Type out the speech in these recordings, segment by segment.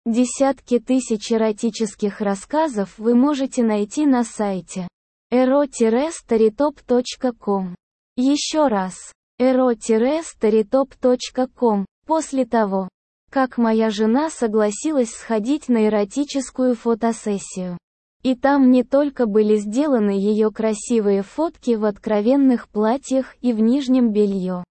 Десятки тысяч эротических рассказов вы можете найти на сайте ero-storytop.com. Еще раз, ero-storytop.com. После того, как моя жена согласилась сходить на эротическую фотосессию. И там не только были сделаны ее красивые фотки в откровенных платьях и в нижнем белье,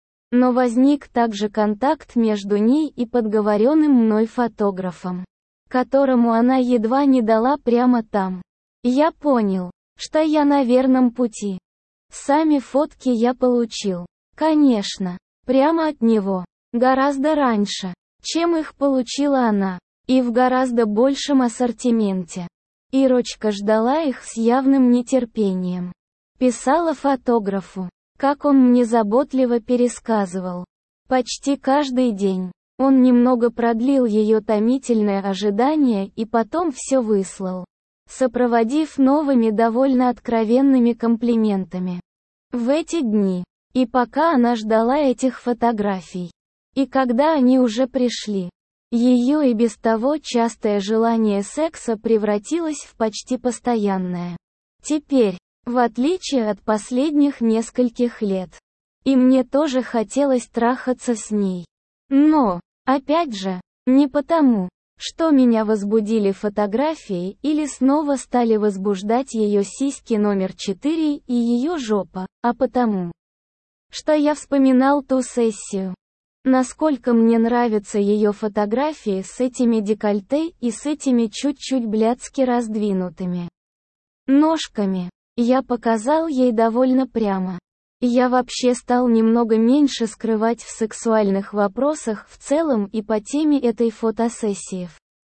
но возник также контакт между ней и подговоренным мной фотографом, которому она едва не дала прямо там. Я понял, что я на верном пути. Сами фотки я получил, конечно, прямо от него, гораздо раньше, чем их получила она, и в гораздо большем ассортименте. Ирочка ждала их с явным нетерпением. Писала фотографу, как он мне заботливо пересказывал. Почти каждый день. Он немного продлил ее томительное ожидание и потом все выслал, сопроводив новыми довольно откровенными комплиментами. В эти дни, и пока она ждала этих фотографий, и когда они уже пришли, ее и без того частое желание секса превратилось в почти постоянное. Теперь, в отличие от последних нескольких лет, и мне тоже хотелось трахаться с ней. Но, опять же, не потому, что меня возбудили фотографии или снова стали возбуждать ее сиськи номер 4 и ее жопа, а потому, что я вспоминал ту сессию. Насколько мне нравятся ее фотографии с этими декольте и с этими чуть-чуть блядски раздвинутыми ножками. Я показал ей довольно прямо. Я вообще стал немного меньше скрывать в сексуальных вопросах в целом и по теме этой фотосессии.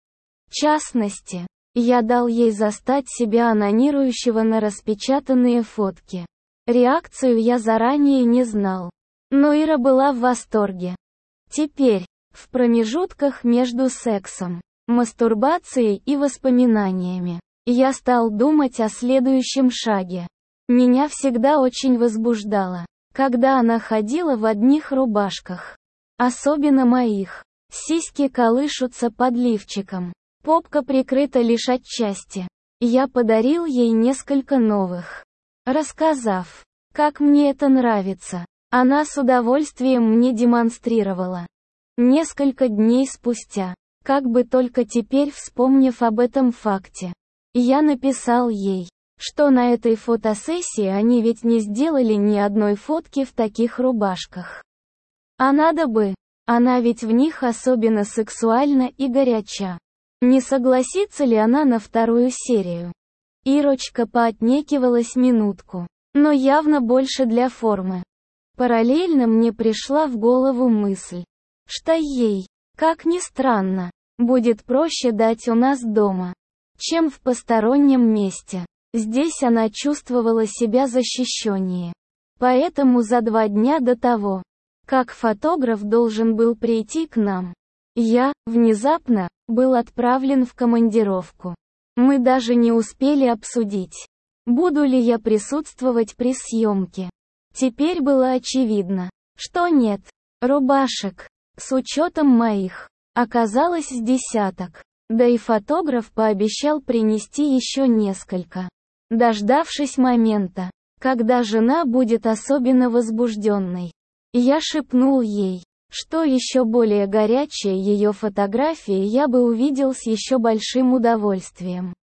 В частности, я дал ей застать себя онанирующего на распечатанные фотки. Реакцию я заранее не знал. Но Ира была в восторге. Теперь, в промежутках между сексом, мастурбацией и воспоминаниями, я стал думать о следующем шаге. Меня всегда очень возбуждало, когда она ходила в одних рубашках. Особенно моих. Сиськи колышутся под лифчиком. Попка прикрыта лишь отчасти. Я подарил ей несколько новых. Рассказав, как мне это нравится, она с удовольствием мне демонстрировала. Несколько дней спустя, как бы только теперь вспомнив об этом факте, я написал ей, что на этой фотосессии они ведь не сделали ни одной фотки в таких рубашках. А надо бы, она ведь в них особенно сексуальна и горяча. Не согласится ли она на вторую серию? Ирочка поотнекивалась минутку, но явно больше для формы. Параллельно мне пришла в голову мысль, что ей, как ни странно, будет проще дать у нас дома, чем в постороннем месте. Здесь она чувствовала себя защищеннее. Поэтому за 2 дня до того, как фотограф должен был прийти к нам, я, внезапно, был отправлен в командировку. Мы даже не успели обсудить, буду ли я присутствовать при съемке. Теперь было очевидно, что нет. Рубашек, с учетом моих, оказалось с десяток. Да и фотограф пообещал принести еще несколько. Дождавшись момента, когда жена будет особенно возбужденной, я шепнул ей, что еще более горячие ее фотографии я бы увидел с еще большим удовольствием.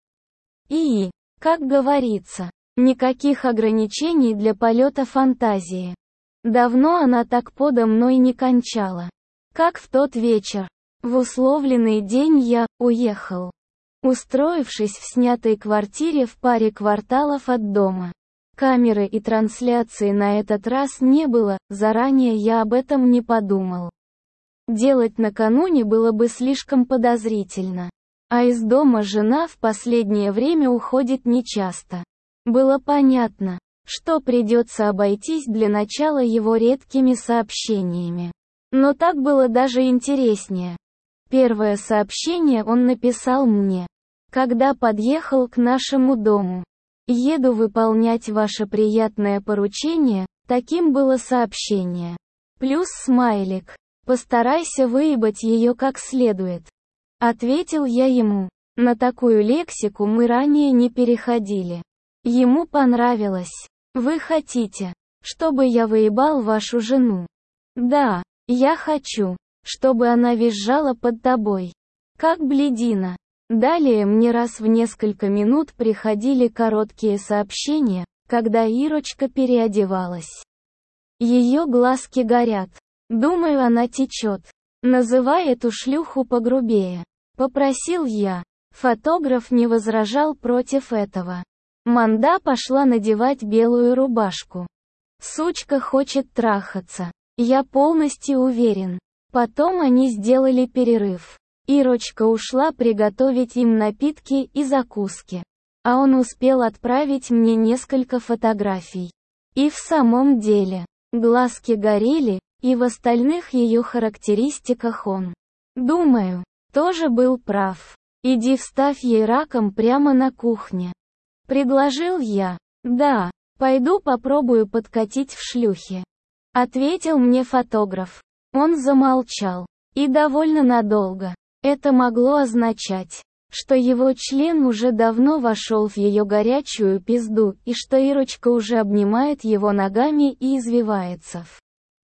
И, как говорится, никаких ограничений для полета фантазии. Давно она так подо мной не кончала. Как в тот вечер. В условленный день я уехал, устроившись в снятой квартире в паре кварталов от дома. Камеры и трансляции на этот раз не было, заранее я об этом не подумал. Делать накануне было бы слишком подозрительно. А из дома жена в последнее время уходит нечасто. Было понятно, что придется обойтись для начала его редкими сообщениями. Но так было даже интереснее. Первое сообщение он написал мне, когда подъехал к нашему дому. «Еду выполнять ваше приятное поручение», таким было сообщение. Плюс смайлик. «Постарайся выебать ее как следует». Ответил я ему. На такую лексику мы ранее не переходили. Ему понравилось. Вы хотите, чтобы я выебал вашу жену? Да, я хочу, чтобы она визжала под тобой. Как блядина. Далее мне раз в несколько минут приходили короткие сообщения, когда Ирочка переодевалась. Ее глазки горят. Думаю, она течет. Называй эту шлюху погрубее. Попросил я. Фотограф не возражал против этого. Манда пошла надевать белую рубашку. Сучка хочет трахаться. Я полностью уверен. Потом они сделали перерыв. Ирочка ушла приготовить им напитки и закуски. А он успел отправить мне несколько фотографий. И в самом деле, глазки горели, и в остальных ее характеристиках он, думаю, тоже был прав. Иди вставь ей раком прямо на кухне. Предложил я. Да, пойду попробую подкатить в шлюхе. Ответил мне фотограф. Он замолчал. И довольно надолго. Это могло означать, что его член уже давно вошел в ее горячую пизду и что Ирочка уже обнимает его ногами и извивается в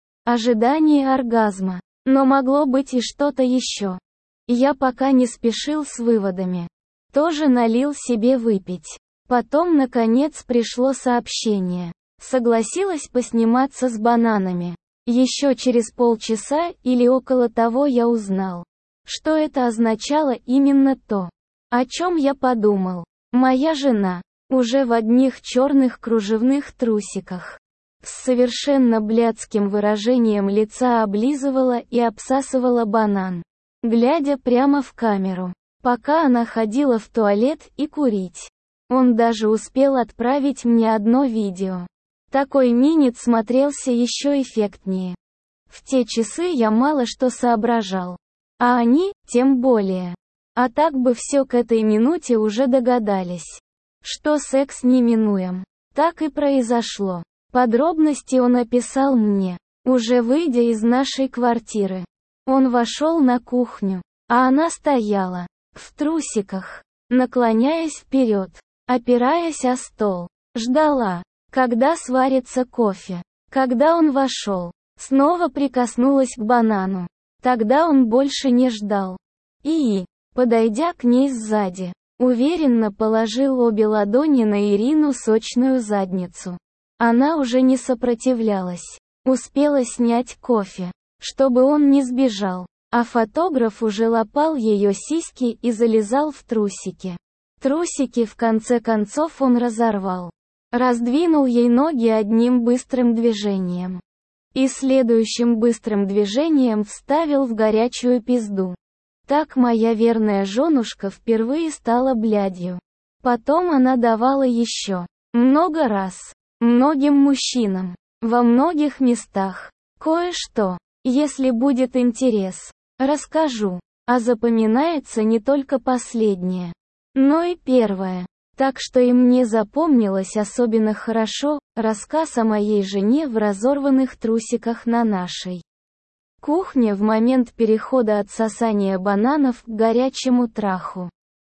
ожидании оргазма. Но могло быть и что-то еще. Я пока не спешил с выводами. Тоже налил себе выпить. Потом наконец пришло сообщение. Согласилась посниматься с бананами. Еще через полчаса или около того я узнал, что это означало именно то, о чем я подумал. Моя жена, уже в одних черных кружевных трусиках, с совершенно блядским выражением лица облизывала и обсасывала банан, глядя прямо в камеру, пока она ходила в туалет и курить. Он даже успел отправить мне одно видео. Такой минет смотрелся еще эффектнее. В те часы я мало что соображал. А они, тем более. А так бы все к этой минуте уже догадались, что секс неминуем. Так и произошло. Подробности он описал мне, уже выйдя из нашей квартиры. Он вошел на кухню, а она стояла, в трусиках, наклоняясь вперед, опираясь о стол. Ждала, когда сварится кофе. Когда он вошел, снова прикоснулась к банану. Тогда он больше не ждал. И, подойдя к ней сзади, уверенно положил обе ладони на Ирину сочную задницу. Она уже не сопротивлялась. Успела снять кофе, чтобы он не сбежал. А фотограф уже лапал ее сиськи и залезал в трусики. Трусики в конце концов он разорвал. Раздвинул ей ноги одним быстрым движением. И следующим быстрым движением вставил в горячую пизду. Так моя верная женушка впервые стала блядью. Потом она давала еще. Много раз. Многим мужчинам. Во многих местах. Кое-что, если будет интерес, расскажу. А запоминается не только последнее, но и первое. Так что и мне запомнилось особенно хорошо рассказ о моей жене в разорванных трусиках на нашей кухне в момент перехода от сосания бананов к горячему траху.